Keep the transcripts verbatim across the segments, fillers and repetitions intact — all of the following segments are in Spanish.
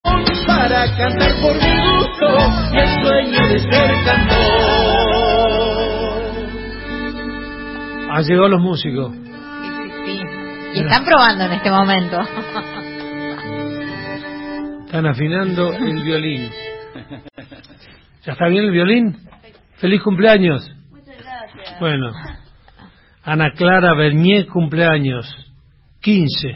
Para cantar por mi gusto y el sueño de ser cantor. Han llegado los músicos. Sí, sí, sí. Y están probando en este momento. Están afinando el violín. ¿Ya está bien el violín? ¡Feliz cumpleaños! Muchas gracias. Bueno, Ana Clara Bernier, cumpleaños. quince.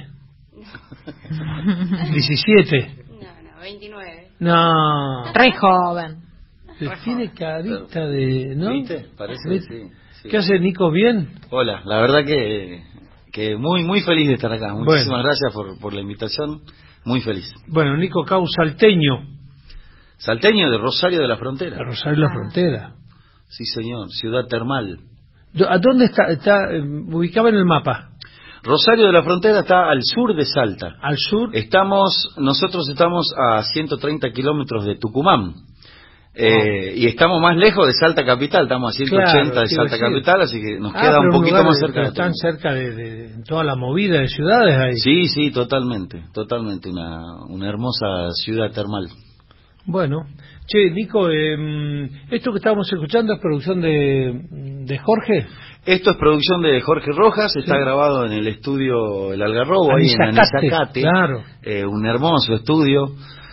diecisiete. No, no, veintinueve. No. Re joven. Tiene carita de... ¿no? ¿Viste? Parece que sí, sí. ¿Qué hace, Nico? ¿Bien? Hola, la verdad que, que muy muy feliz de estar acá. Muchísimas Bueno. gracias por, por la invitación. Muy feliz. Bueno, Nico Cau, salteño. Salteño de Rosario de la Frontera. De Rosario de la Frontera. Sí, señor. Ciudad termal. ¿A dónde está? Está eh, ubicado en el mapa. Rosario de la Frontera está al sur de Salta. Al sur. Estamos, nosotros estamos a ciento treinta kilómetros de Tucumán. Eh, y estamos más lejos de Salta Capital, estamos a ciento ochenta Claro, de Salta decir. Capital, así que nos Ah, queda pero un poquito lugar más de- cerca de Están Tucumán. cerca de, de, de toda la movida de ciudades ahí. Sí, sí, totalmente, totalmente, una, una hermosa ciudad termal. Bueno, che, Nico, eh, esto que estábamos escuchando es producción de, de Jorge. Esto es producción de Jorge Rojas, está Sí. grabado en el estudio El Algarrobo, ahí en Anisacate, Anisacate. claro. Eh, un hermoso estudio.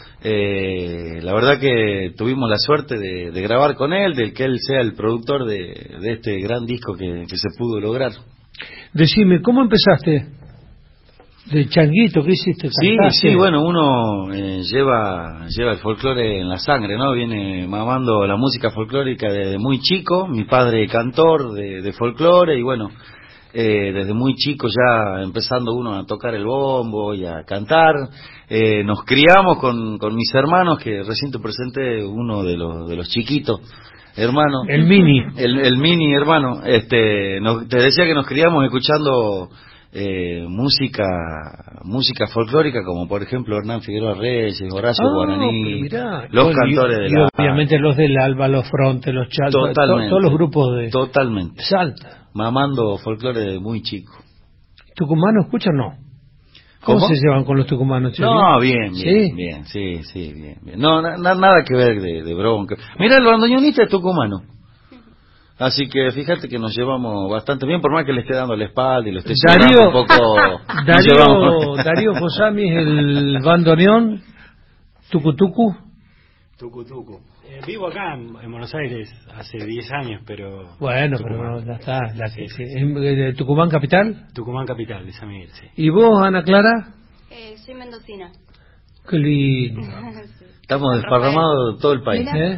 Eh, la verdad que tuvimos la suerte de, de grabar con él, de que él sea el productor de, de este gran disco que, que se pudo lograr. Decime, ¿cómo empezaste? ¿De changuito? ¿Qué hiciste? Sí, ¿Cantaste? sí, bueno, uno eh, lleva lleva el folclore en la sangre, ¿no? Viene mamando la música folclórica desde muy chico, mi padre cantor de, de folclore y bueno, eh, desde muy chico ya empezando uno a tocar el bombo y a cantar. Eh, nos criamos con, con mis hermanos, que recién te presenté uno de los, de los chiquitos. Hermano, El mini. el, el mini hermano, este, nos, te decía que nos criamos escuchando eh, música, música folclórica como por ejemplo Hernán Figueroa Reyes, Horacio Ah, Guaraní, pero mirá. los Bueno, y- cantores de y la, obviamente los del Alba, los Frontes, los Chalpas, to- totalmente, todos los grupos de totalmente, Salta. mamando folclore de muy chico. ¿Tucumanos escuchan? No. ¿Cómo, ¿Cómo? se llevan con los tucumanos? che? No, bien, bien, ¿Sí? bien, sí, sí, bien, bien. No, na- na- nada que ver de, de bronca. Mira, el bandoneonista es tucumano. Así que fíjate que nos llevamos bastante bien, por más que le esté dando la espalda y lo esté Darío, llevando un poco. nos Darío, llevamos- Darío Fosami es el bandoneón, tucutucu. Tucu Tucu. Eh, vivo acá en, en Buenos Aires hace diez años, pero... Bueno, Tucumán. pero no, ya está. La que, Sí, sí, ¿es de Tucumán capital? Tucumán capital, de San Miguel, sí. ¿Y vos, Ana Clara? Eh, soy mendocina. Qué lindo. Sí. Estamos desparramados todo el país. ¿Eh?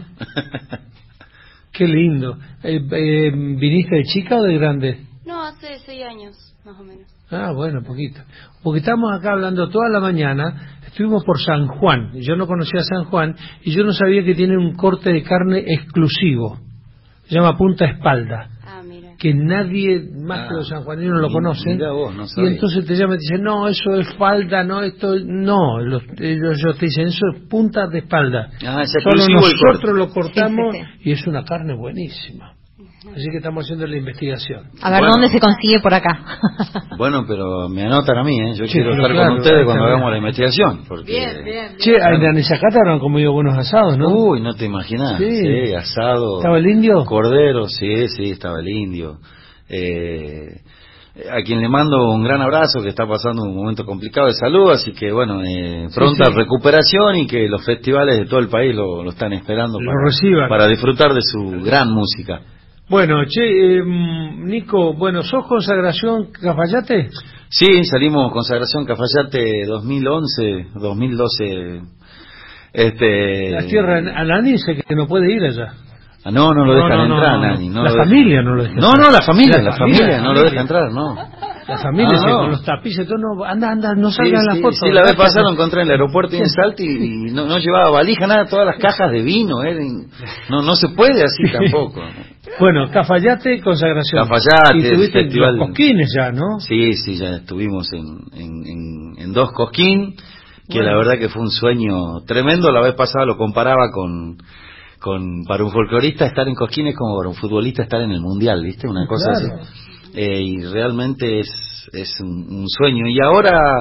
Qué lindo. Eh, eh, ¿Viniste de chica o de grande? No, hace seis años, más o menos. Ah, bueno, poquito. Porque estamos acá hablando toda la mañana, estuvimos por San Juan, yo no conocía San Juan, y yo no sabía que tiene un corte de carne exclusivo, se llama punta espalda, Ah, mira. que nadie más Ah, que los sanjuaninos lo mi- conocen, mirá vos, no y sabía. entonces te llaman y te dicen, no, eso es falda, no, esto, no, los, ellos, ellos te dicen, eso es punta de espalda, Ah, es solo exclusivo el nosotros corte. lo cortamos Sí, sí, y es una carne buenísima, así que estamos haciendo la investigación. A ver, Bueno. ¿dónde se consigue por acá? Bueno, pero me anotan a mí, ¿eh? Yo Sí, quiero pero estar claro, con ustedes cuando exactamente. hagamos la investigación. Porque... Che, en la Anisacate habrán comido buenos asados, ¿no? Uy, no te imaginas. Sí. Sí, asado. ¿Estaba el indio? Cordero, sí, sí, estaba el indio. Eh, a quien le mando un gran abrazo, que está pasando un momento complicado de salud, así que bueno, eh, pronta sí. recuperación y que los festivales de todo el país lo, lo están esperando Lo para, reciban. para disfrutar de su gran música. Bueno, che, eh, Nico, bueno, ¿sos consagración Cafayate? Sí, salimos Consagración Cafayate dos mil once, dos mil doce. Este, La tierra ananice que no puede ir allá. Ah, no, no lo No, dejan no, no, entrar, no, no. Nani. No La lo dejan. familia no lo deja No, entrar. no, la familia, La la, familia, familia, la no lo familia. deja entrar, no. La familia Ah, se- no. con los tapices, todo, no, anda, anda, no Sí, salgan las sí, fotos. sí, la vez Gracias. pasada lo encontré en el aeropuerto y en Salta y, y no, no llevaba valija, nada, todas las cajas de vino, eh, no, no se puede así tampoco. Bueno, Cafayate, consagración. Cafayate, y tuviste festival. los cosquines ya, ¿no? Sí, sí, ya estuvimos en, en, en, en dos Cosquín, que Bueno. la verdad que fue un sueño tremendo. La vez pasada lo comparaba con, con para un folclorista estar en Cosquín es como para un futbolista estar en el Mundial, ¿viste? Una cosa Claro. así. Eh, y realmente es, es un, un sueño. Y ahora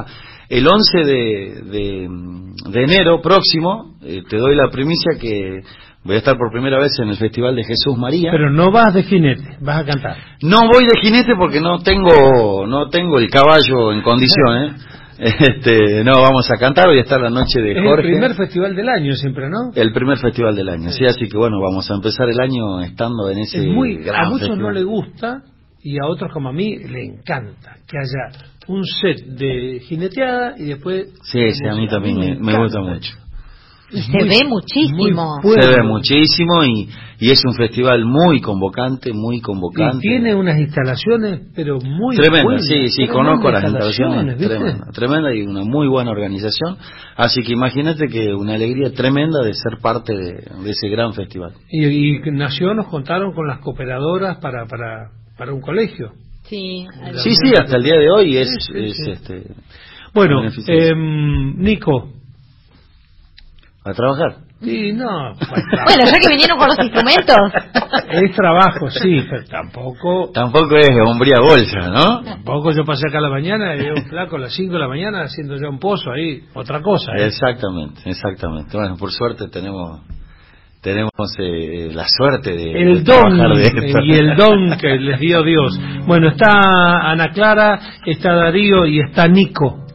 el once de, de, de enero próximo, eh, te doy la primicia que voy a estar por primera vez en el Festival de Jesús María. Pero no vas de jinete, vas a cantar. No voy de jinete porque no tengo no tengo el caballo en condiciones. Este, no, vamos a cantar, hoy está la noche de Jorge. Es el primer festival del año siempre, ¿no? El primer festival del año, sí, sí, así que bueno, vamos a empezar el año estando en ese es muy, gran a muchos festival. no le gusta y a otros como a mí le encanta que haya un set de jineteada y después... Sí, sí, a mí también me, me gusta mucho. Y se muy, ve muchísimo. Se ve muchísimo y, y es un festival muy convocante, muy convocante. Y tiene unas instalaciones, pero muy tremenda, buenas. sí, sí, conozco las instalaciones, tremenda, tremenda y una muy buena organización. Así que imagínate que una alegría tremenda de ser parte de, de ese gran festival. Y, y nació, nos contaron con las cooperadoras para, para, para un colegio. Sí, sí, sí, hasta el día de hoy es, sí, sí, es sí. este. Bueno, eh, Nico. ¿A trabajar? Sí, no. Bueno, ya que vinieron con los instrumentos. Es trabajo, sí, pero tampoco... Tampoco es hombría bolsa, ¿no? Tampoco yo pasé acá a la mañana y veo un flaco a las cinco de la mañana haciendo ya un pozo ahí, otra cosa. ¿eh? Exactamente, exactamente. Bueno, por suerte tenemos tenemos eh, la suerte de, el de don trabajar de esto. Y el don que les dio Dios. Bueno, está Ana Clara, está Darío y está Nico.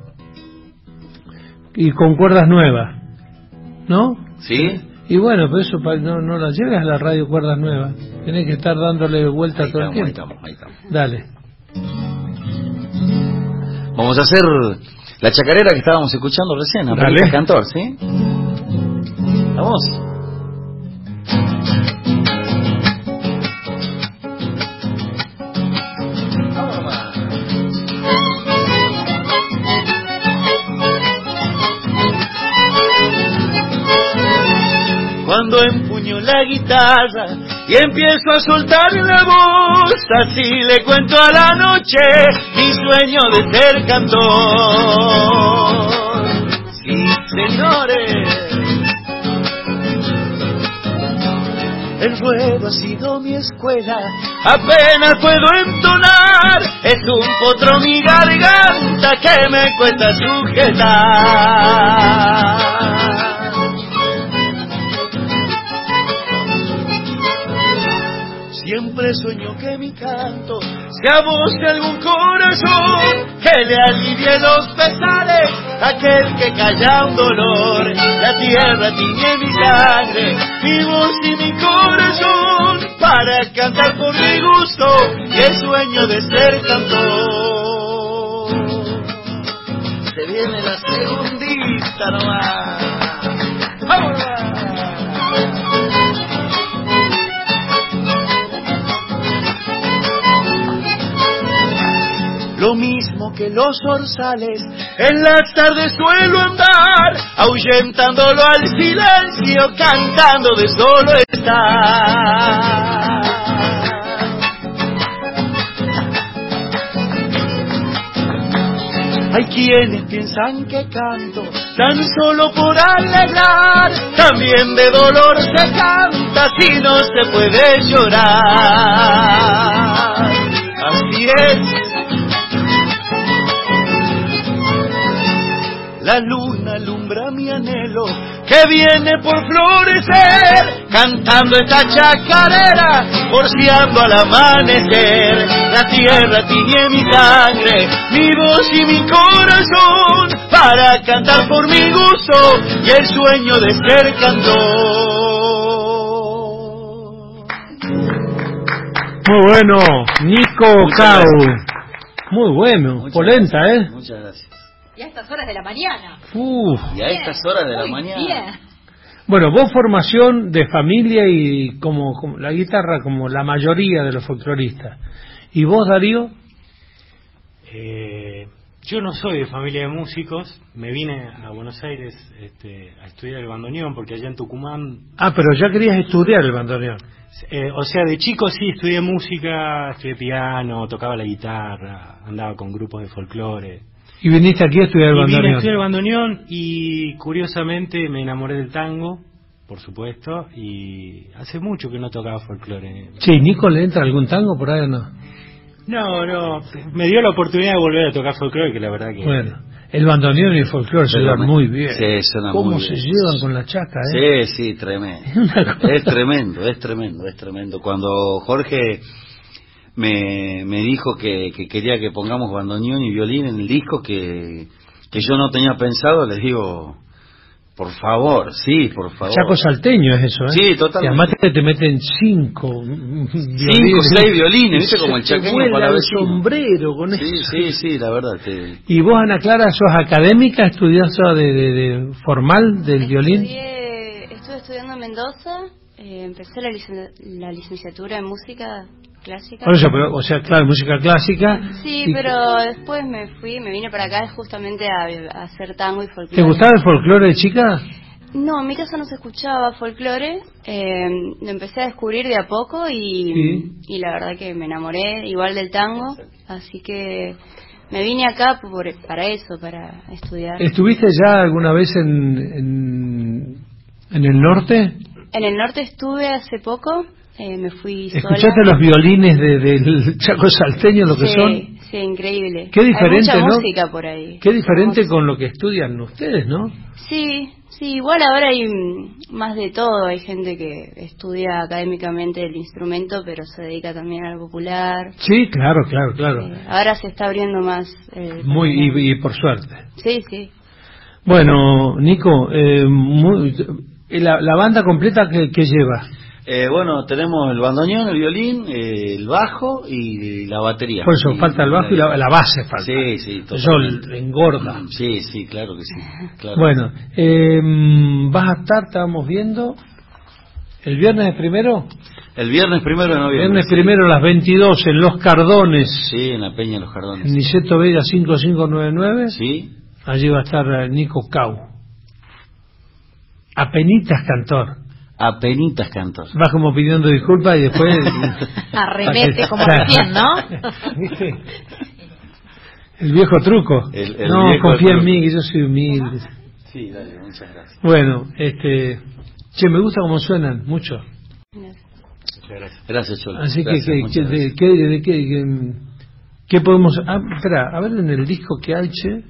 Y con cuerdas nuevas. ¿No? ¿Sí? Y bueno, pero eso no, no la lleves a la radio Cuerdas Nuevas. Tenés que estar dándole vuelta ahí todo estamos, el tiempo. Ahí estamos, ahí estamos. Dale. Vamos a hacer la chacarera que estábamos escuchando recién, Abuelita Cantor, ¿sí? Vamos. Cuando empuño la guitarra y empiezo a soltar la voz, así le cuento a la noche mi sueño de ser cantor. Sí, señores, el ruedo ha sido mi escuela, apenas puedo entonar, es un potro mi garganta que me cuesta sujetar. Siempre sueño que mi canto sea voz de algún corazón que le alivie los pesares a aquel que calla un dolor. La tierra tiñe mi sangre, mi voz y mi corazón para cantar por mi gusto y el sueño de ser cantor. Se viene la segundita nomás. ¡Vámonos! Lo mismo que los zorzales, en las tardes suelo andar, ahuyentándolo al silencio, cantando de solo estar. Hay quienes piensan que canto tan solo por alegrar, también de dolor se canta si no se puede llorar. Así es. La luna alumbra mi anhelo que viene por florecer, cantando esta chacarera, porciando al amanecer. La tierra tiñe mi sangre, mi voz y mi corazón para cantar por mi gusto y el sueño de ser cantor. Muy bueno, Nico Cau. Muy bueno, Muchas polenta, gracias. ¿eh? Muchas gracias. Y a estas horas de la mañana. Uf. Y a estas horas de la Muy mañana. bien. Bueno, vos formación de familia y como, como la guitarra como la mayoría de los folcloristas. ¿Y vos, Darío? Eh, yo no soy de familia de músicos, me vine a Buenos Aires este, a estudiar el bandoneón porque allá en Tucumán... Ah, pero ya querías estudiar el bandoneón. Eh, o sea, de chico sí estudié música, estudié piano, tocaba la guitarra, andaba con grupos de folclore. Y viniste aquí a estudiar el y vine a bandoneón. estudiar el bandoneón y curiosamente me enamoré del tango, por supuesto, y hace mucho que no tocaba folclore. Sí, ¿Nico le entra algún tango por ahí o no? No, no, me dio la oportunidad de volver a tocar folclore, que la verdad que... Bueno, El bandoneón y el folclore se llevan muy bien. Sí, suena ¿Cómo muy se bien. llevan con la chaca, eh? Sí, sí, tremendo. Es tremendo, es tremendo, es tremendo. Cuando Jorge me, me dijo que, que quería que pongamos bandoneón y violín en el disco, que, que yo no tenía pensado, les digo, por favor, sí, por favor. Chaco salteño es eso, ¿eh? Sí, totalmente. Y además te, te meten cinco violines. Cinco, seis violines, ¿viste? Como el Se te chaqueño vuela para el vecino. sombrero con Sí, eso. sí, sí, la verdad. Te... ¿Y vos, Ana Clara, sos académica, estudiosa de, de, de formal del violín? Estudié, estuve estudiando en Mendoza, eh, empecé la, licen- la licenciatura en música clásica. Por eso, pero, o sea, claro, música clásica. Sí, y- pero después me fui, me vine para acá justamente a, a hacer tango y folclore. ¿Te gustaba el folclore de chica? No, en mi casa no se escuchaba folclore, eh, lo empecé a descubrir de a poco y, Sí. y la verdad que me enamoré igual del tango, así que me vine acá por, para eso, para estudiar. ¿Estuviste ya alguna vez en, en, en el norte? En el norte estuve hace poco, eh, me fui sola. ¿Escuchaste los violines de, del Chaco salteño, lo que sí, son? Sí, increíble. Qué diferente, hay mucha ¿no? música por ahí. Qué diferente Mucha con lo que estudian ustedes, ¿no? Sí, sí, igual ahora hay mm, más de todo. Hay gente que estudia académicamente el instrumento, pero se dedica también a lo popular. Sí, claro, claro, claro. Eh, ahora se está abriendo más. El Muy y, y por suerte. Sí, sí. Bueno, Nico, eh, muy- la, la banda completa que, que lleva. Eh, bueno, tenemos el bandoneón, el violín, eh, el bajo y la batería. Por eso Y- falta el bajo y la, la base falta. Sí, sí, Eso totalmente. engorda. Sí, sí, claro que sí. Claro. Bueno, eh, vas a estar, estábamos viendo, el viernes primero. El viernes primero de noviembre. Viernes sí. primero a las veintidós en Los Cardones, Sí, en la Peña de los en Cardones. Niceto Vega cinco cinco nueve nueve. Sí. Allí va a estar eh, Nico Cau. Apenitas cantor. Apenitas cantor. Vas como pidiendo disculpas y después... Arremete como Claro. recién, ¿no? ¿Viste? El viejo truco. El- el no, viejo confía en truco. mí, que yo soy humilde. Sí, dale, muchas gracias. Bueno, este... Che, me gusta cómo suenan, mucho. Muchas gracias. Gracias, Cholo. Así Gracias, que, que, muchas que- gracias. de, que- de que- que- ¿qué podemos...? Ah, espera, a ver en el disco que hay, che.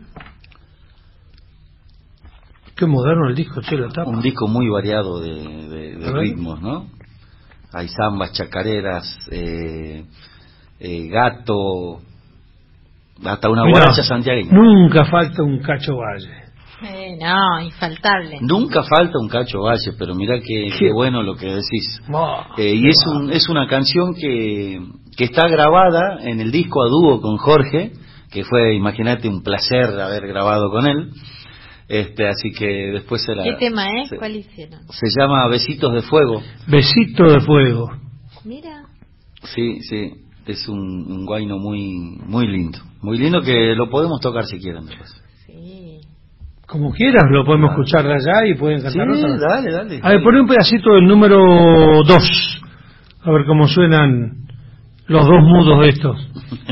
Qué moderno el disco, che, la tapa. Un disco muy variado de, de- de A ver. ritmos, ¿no? Hay zambas, chacareras, eh, eh, gato, hasta una Mirá, guaracha santiagueña. nunca falta un Cacho Valle. Eh, no, infaltable. Nunca falta un Cacho Valle, pero mirá que, qué bueno lo que decís. Oh, Eh, y es, un, es una canción que, que está grabada en el disco a dúo con Jorge, que fue, imagínate, un placer haber grabado con él. Este, así que después se la... ¿Qué tema es? se- ¿Cuál hicieron? Se llama Besitos de Fuego. Besito de fuego. Mira. Sí, sí, es un, un guayno muy muy lindo. Muy lindo que lo podemos tocar si quieren después. Sí. Como quieras, lo podemos escuchar de allá y pueden cantar Sí, otra. dale, dale. A ver, poné un pedacito del número dos. A ver cómo suenan los dos mudos estos.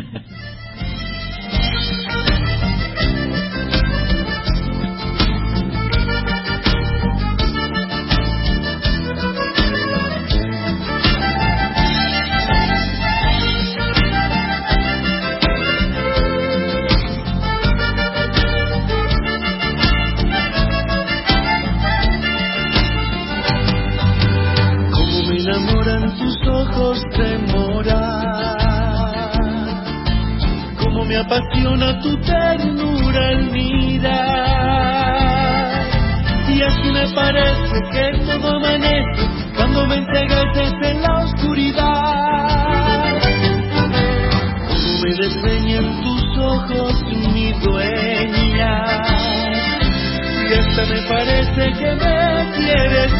Como me enamoran tus ojos de mora, como me apasiona tu ternura al mirar, y así me parece que todo amanece cuando me entregas en la oscuridad. Como me desdeñan tus ojos, mi dueña, y hasta me parece que me quieres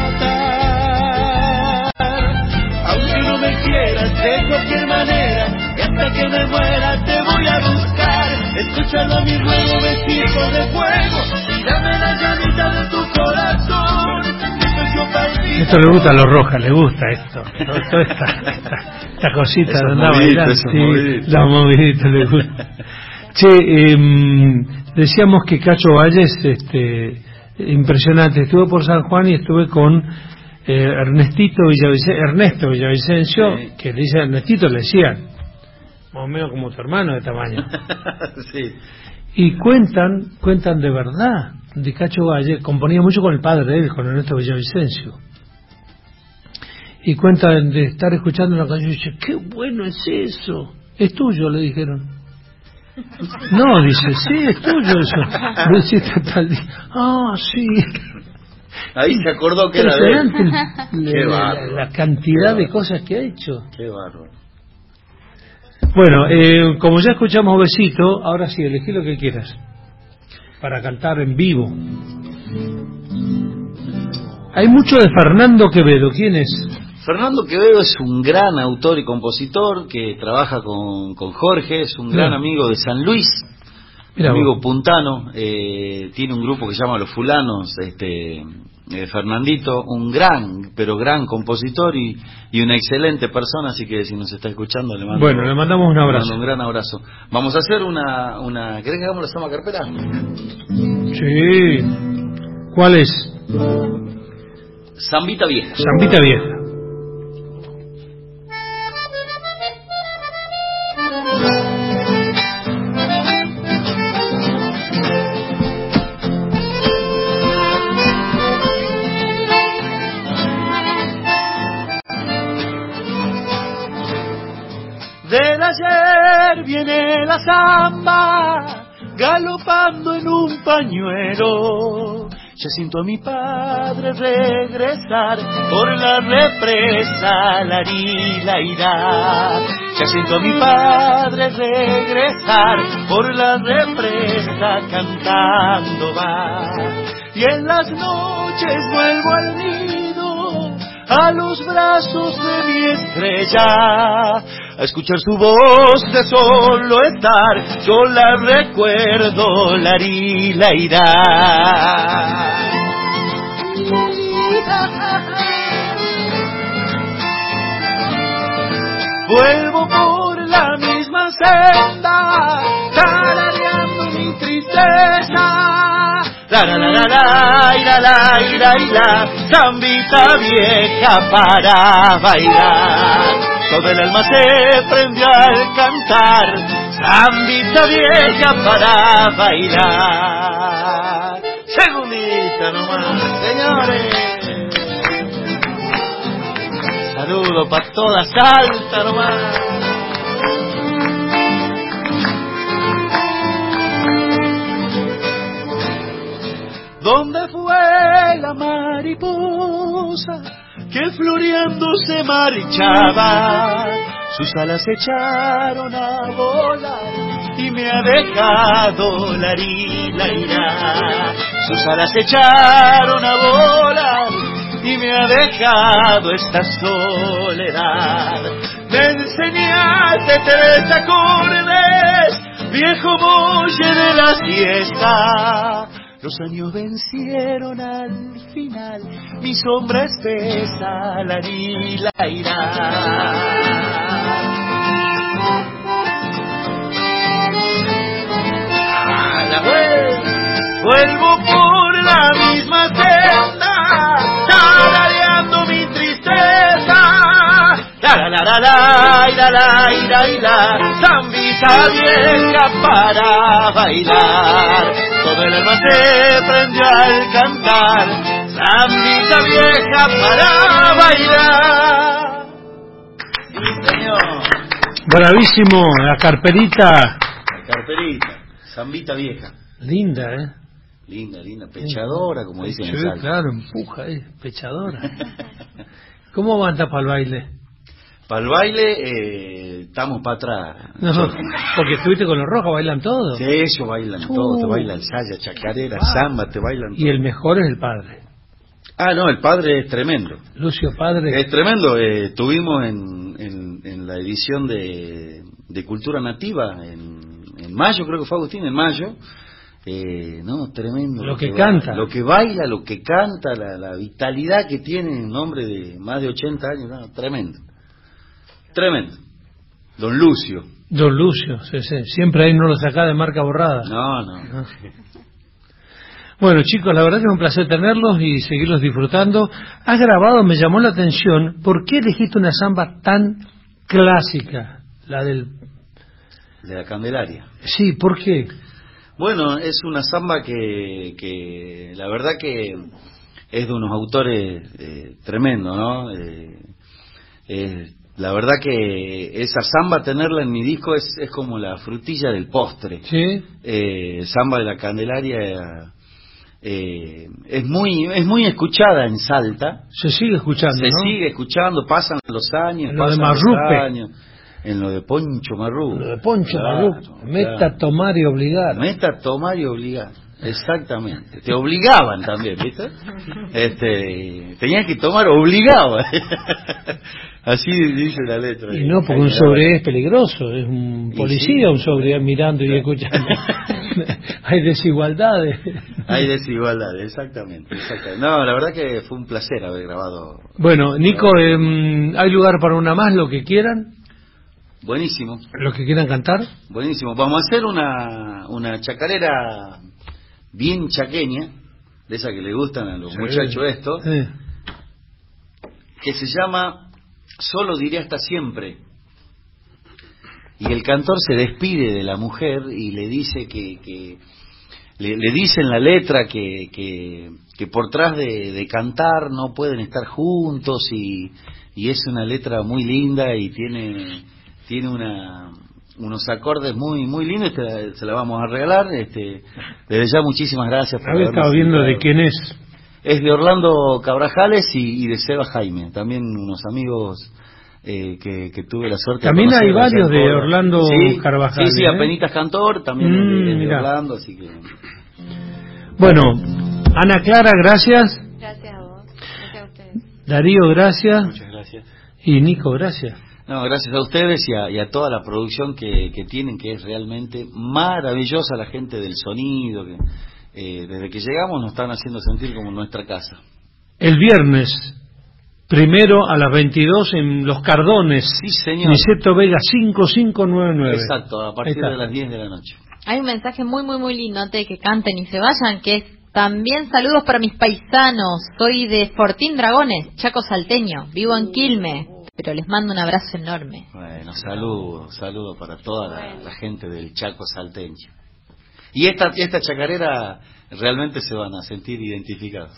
matar. Aunque no me quieras de cualquier manera, y hasta que me muera te voy a buscar. Escuchando mi nuevo besito de fuego, y dame la llamita de tu corazón. Estoy yo palpito. Esto le gusta a los Rojas, le gusta esto. Toda esta, esta, esta cosita Esos de andar moviditos, bailando. esos Sí, moviditos. los moviditos le gusta. Che, em, decíamos que Cacho Valles, este, impresionante. Estuve por San Juan y estuve con eh, Ernestito Villavicencio, Ernesto Villavicencio, Sí. que le dice Ernestito, le decían, más o menos como tu hermano de tamaño. Sí. Y cuentan, cuentan de verdad, de Cacho Valle, componía mucho con el padre de él, con Ernesto Villavicencio. Y cuentan de estar escuchando una canción y dice, qué bueno es eso. Es tuyo, le dijeron. No, dice, sí, es tuyo eso. Lo hiciste tal día. Ah, sí. Ahí se acordó que era de él. Impresionante Qué la, bárbaro. la cantidad Qué de cosas que ha hecho. Qué bárbaro. Bueno, eh, como ya escuchamos Besito, ahora sí, elegí lo que quieras para cantar en vivo. Hay mucho de Fernando Quevedo. ¿Quién es? Fernando Quevedo es un gran autor y compositor que trabaja con, con Jorge, es un gran Mira. amigo de San Luis, Mira amigo vos. puntano, eh, tiene un grupo que se llama Los Fulanos, este eh, Fernandito, un gran, pero gran compositor y, y una excelente persona, así que si nos está escuchando le mando, Bueno, le mandamos un le abrazo. mando un gran abrazo. Vamos a hacer una, una ¿querés que hagamos la samba carpera? Sí. ¿Cuál es? Zambita Vieja. Zambita Vieja. Del ayer viene la samba, galopando en un pañuelo. Ya siento a mi padre regresar por la represa, la la irá. Ya siento a mi padre regresar por la represa, cantando va. Y en las noches vuelvo al nido, a los brazos de mi estrella, a escuchar su voz de solo estar, yo la recuerdo, la ri, la irá. Vuelvo por la misma senda, tarareando mi tristeza. La la la la la, ira la ira ira, zambita vieja para bailar. Todo el alma se prendió al cantar, zambita vieja para bailar. Segundita nomás, señores. Saludo para toda Salta nomás. ¿Dónde fue la mariposa que floreando se marchaba? Sus alas se echaron a volar y me ha dejado la ri, la irá. Sus alas se echaron a volar y me ha dejado esta soledad. Me enseñaste tres acordes, viejo muelle de la siesta. Los años vencieron al final, mi sombra espesa, la ri, la irá. A la vez, vuelvo por la misma senda, tarareando mi tristeza. La la la la la, ira la ira ira, zambita vieja para bailar. Todo el alma se prendió al cantar, zambita vieja para bailar. Sí, señor. Bravísimo, la carperita. La carperita, zambita vieja. Linda, ¿eh? Linda, linda, pechadora, como dicen Sí, en Salta. claro, empuja, ¿eh? Pechadora. ¿Cómo aguanta para el baile? Para el baile, eh, estamos para atrás. No, porque estuviste con los rojos, bailan todo. Sí, ellos bailan Uh. todo, te bailan saya, chacarera, Ah. samba, te bailan todo. Y el mejor es el padre. Ah, no, el padre es tremendo. Lucio Padre. Es tremendo. Eh, estuvimos en, en, en la edición de, de Cultura Nativa en, en mayo, creo que fue Agustín, en mayo. Eh, no, tremendo. Lo que va- canta. Lo que baila, lo que canta, la, la vitalidad que tiene un hombre de más de ochenta años. No, tremendo. Tremendo. Don Lucio. Don Lucio, sí, sí. Siempre ahí no lo saca de marca borrada. No, no. No. Bueno, chicos, la verdad que es un placer tenerlos y seguirlos disfrutando. Has grabado, me llamó la atención, ¿por qué elegiste una samba tan clásica? La del... De la Candelaria. Sí, ¿por qué? Bueno, es una samba que, que la verdad que es de unos autores eh, tremendos, ¿no? Eh, eh, la verdad que esa samba, tenerla en mi disco es, es como la frutilla del postre. Sí. Eh, samba de la Candelaria eh, es muy es muy escuchada en Salta. Se sigue escuchando, Se ¿no? sigue escuchando, pasan los años, En lo de pasan los Marrupe. años. En lo de Poncho Marrú. Lo de Poncho Claro, Marrú. Meta, claro. tomar y obligar. Meta, tomar y obligar. Exactamente. Te obligaban también, ¿viste? Este, tenías que tomar, obligaba. Así dice la letra. Y no, porque un sobre es peligroso. Es un policía, un sobre mirando y escuchando. Hay desigualdades. Hay desigualdades, exactamente, exactamente. No, la verdad que fue un placer haber grabado. Bueno, Nico, eh, ¿hay lugar para una más, lo que quieran? Buenísimo. ¿Los que quieran cantar? Buenísimo. Vamos a hacer una, una chacarera bien chaqueña, de esa que le gustan a los Sí. muchachos esto, Sí. que se llama Solo diré hasta siempre. Y el cantor se despide de la mujer y le dice que, que le, le dice en la letra que, que, que por tras de, de cantar no pueden estar juntos, y, y es una letra muy linda y tiene tiene una unos acordes muy muy lindos. Te la, se la vamos a regalar. Este, desde ya muchísimas gracias por Había habernos estado viendo invitado. de quién es. Es de Orlando Cabrajales y, y de Seba Jaime, también unos amigos eh, que, que tuve la suerte También de conocer hay allá varios en de Córdoba. Orlando sí, Carvajales, Sí, sí, ¿eh? Apenitas Cantor también Mm, es de, es de mirá. Orlando, así que... Bueno, Ana Clara, gracias. Gracias a vos. Gracias a ustedes. Darío, gracias. Muchas gracias. Y Nico, gracias. No, gracias a ustedes y a, y a toda la producción que, que tienen, que es realmente maravillosa, la gente del sonido, que eh, desde que llegamos nos están haciendo sentir como en nuestra casa. El viernes, primero a las veintidós en Los Cardones. Sí, señor. Niceto Vega cinco cinco nueve nueve. Exacto, a partir Ahí está. de las diez de la noche. Hay un mensaje muy, muy, muy lindo antes de que canten y se vayan, que es también saludos para mis paisanos. Soy de Fortín Dragones, Chaco Salteño. Vivo en Quilmes, pero les mando un abrazo enorme. Bueno, saludos, saludos para toda la, la gente del Chaco salteño. Y esta, esta chacarera realmente se van a sentir identificados.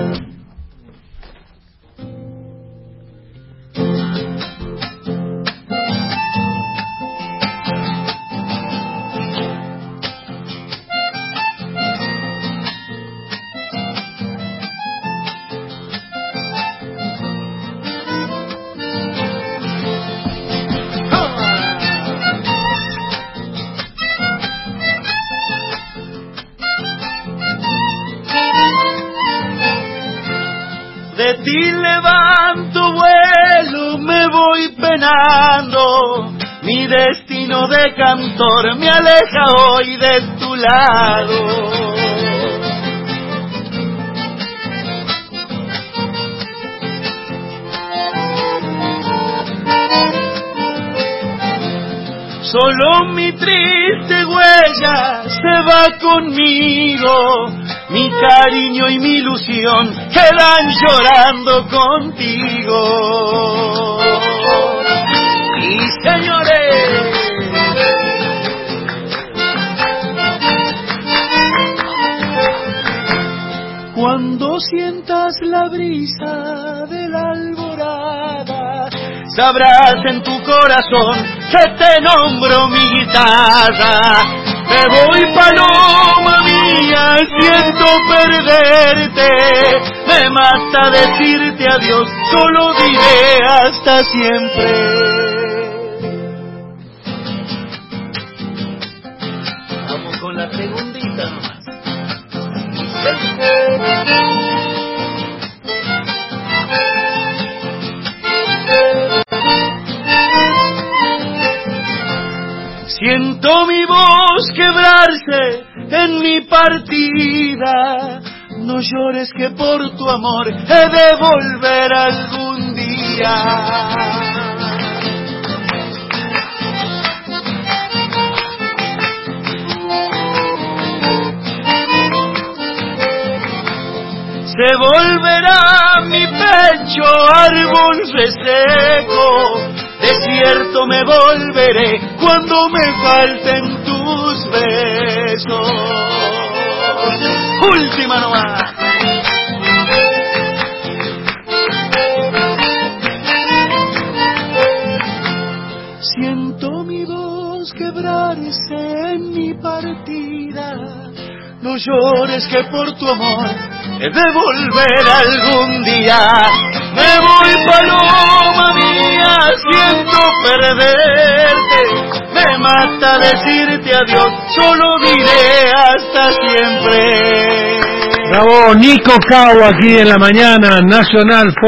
De ti levanto vuelo, me voy penando, mi destino de cantor me aleja hoy de tu lado. Solo mi triste huella se va conmigo, mi cariño y mi ilusión quedan llorando contigo. Y señores, cuando sientas la brisa de la alborada, sabrás en tu corazón que te nombro mi guitarra. Me voy, paloma mía, siento perderte, me mata decirte adiós, solo diré hasta siempre. Vamos con la segundita nomás. Siento mi voz quebrarse en mi partida, no llores que por tu amor he de volver algún día. Se volverá mi pecho árbol reseco, desierto me volveré cuando me falten tus besos. corazón. Última nomás. Siento mi voz quebrarse en mi partida. No llores que por tu amor he de volver algún día. Me voy, paloma mía, siento perderte. Me mata decirte adiós, solo diré hasta siempre. Bravo, Nico Cao aquí en la mañana, Nacional.